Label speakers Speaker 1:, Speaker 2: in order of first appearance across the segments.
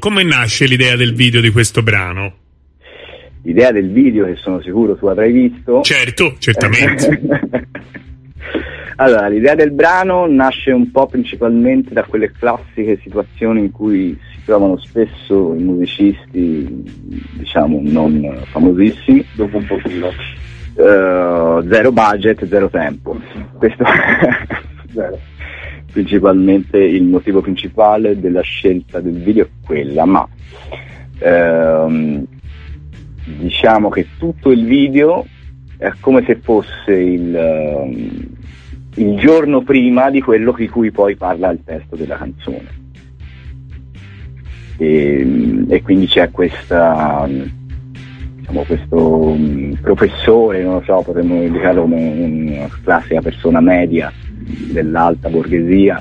Speaker 1: come nasce l'idea del video di questo brano?
Speaker 2: L'idea del video, che sono sicuro tu avrai visto.
Speaker 1: Certo, certamente.
Speaker 2: Allora, l'idea del brano nasce un po' principalmente da quelle classiche situazioni in cui si trovano spesso i musicisti, diciamo, non famosissimi.
Speaker 3: Dopo un pochino.
Speaker 2: Zero budget, zero tempo. Questo è principalmente il motivo principale della scelta del video, è quella, ma diciamo che tutto il video è come se fosse il giorno prima di quello di cui poi parla il testo della canzone, e quindi c'è questa, diciamo, questo professore, non lo so, potremmo indicarlo come una classica persona media dell'alta borghesia,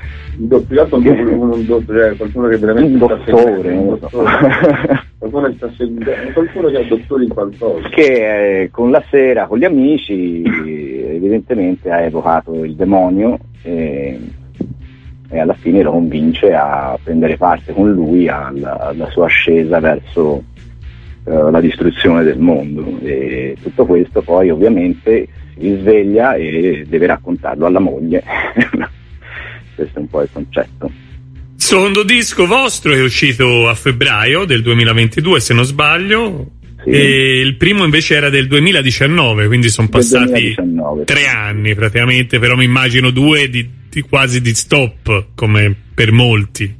Speaker 3: qualcuno che veramente
Speaker 2: un dottore, non lo so.
Speaker 3: Qualcuno che è dottore in qualcosa,
Speaker 2: che con la sera con gli amici evidentemente ha evocato il demonio e alla fine lo convince a prendere parte con lui alla sua ascesa verso la distruzione del mondo, e tutto questo poi ovviamente si sveglia e deve raccontarlo alla moglie. Questo è un po' il concetto.
Speaker 1: Secondo disco vostro è uscito a febbraio del 2022, se non sbaglio, sì. E il primo invece era del 2019, quindi sono passati 3 anni praticamente, però mi immagino 2 di quasi di stop, come per molti.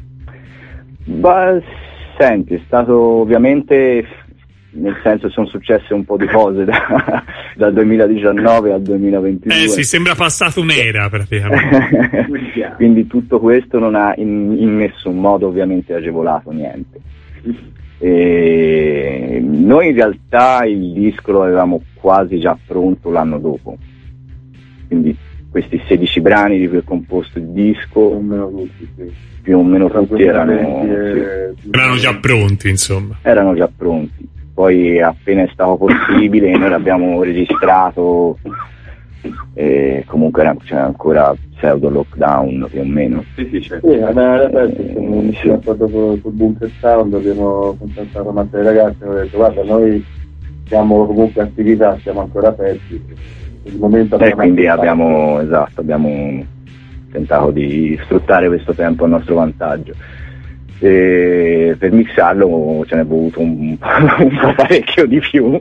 Speaker 2: Beh, senti, è stato ovviamente, nel senso, sono successe un po' di cose dal 2019 al 2022.
Speaker 1: Sì, sembra passato un'era praticamente.
Speaker 2: Quindi tutto questo non ha in nessun modo ovviamente agevolato niente. E noi in realtà il disco lo avevamo quasi già pronto l'anno dopo, quindi questi 16 brani di cui è composto il disco più o meno tutti
Speaker 1: erano già pronti, insomma.
Speaker 2: Erano già pronti. Poi appena è stato possibile noi l'abbiamo registrato, e comunque c'è ancora pseudo lockdown più o meno.
Speaker 3: Sì, certo. Siamo d'accordo col Bunker Sound, abbiamo contattato Matteo e i ragazzi e hanno detto guarda, noi siamo comunque attività, siamo ancora aperti, il momento
Speaker 2: quindi abbiamo tentato di sfruttare questo tempo a nostro vantaggio. E per mixarlo ce n'è voluto un po' parecchio di più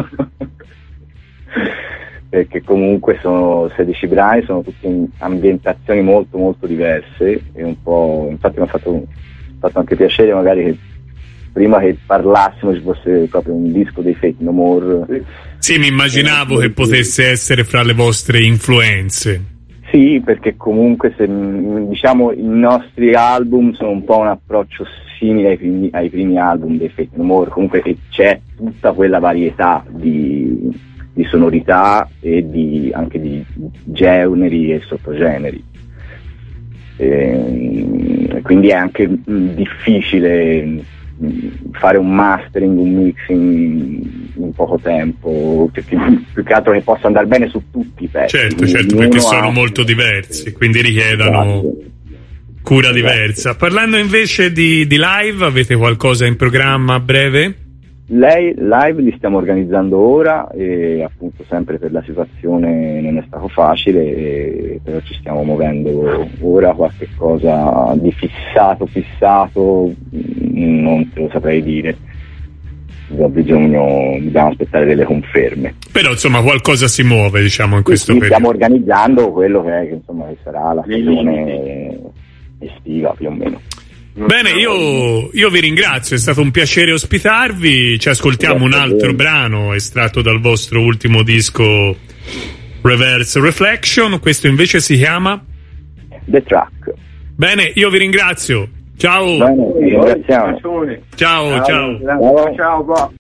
Speaker 2: perché comunque sono 16 brani, sono tutti in ambientazioni molto molto diverse, e un po', infatti mi ha fatto anche piacere magari che prima che parlassimo ci fosse proprio un disco dei Faith No More.
Speaker 1: Sì, mi immaginavo che potesse essere fra le vostre influenze.
Speaker 2: Sì, perché comunque diciamo i nostri album sono un po' un approccio simile ai primi album dei Faith No More, comunque c'è tutta quella varietà di sonorità e anche di generi e sottogeneri. Quindi è anche difficile fare un mastering, un mixing in poco tempo, perché più che altro che possa andare bene su tutti i pezzi.
Speaker 1: Certo, perché sono molto diversi, quindi richiedono cura diversa. Parlando invece di live, avete qualcosa in programma a breve?
Speaker 2: Live li stiamo organizzando ora, e appunto sempre per la situazione non è stato facile, però ci stiamo muovendo ora. Qualche cosa di fissato non te lo saprei dire, dobbiamo aspettare delle conferme.
Speaker 1: Però insomma qualcosa si muove, diciamo, in questo periodo.
Speaker 2: Stiamo organizzando quello che sarà la stagione estiva più o meno.
Speaker 1: Bene, io vi ringrazio, è stato un piacere ospitarvi. Ci ascoltiamo un altro brano estratto dal vostro ultimo disco, Reverse Reflection. Questo invece si chiama
Speaker 2: The Track.
Speaker 1: Bene, io vi ringrazio. Ciao.
Speaker 2: Bene, vi ringraziamo.
Speaker 1: Ciao.
Speaker 3: Ciao.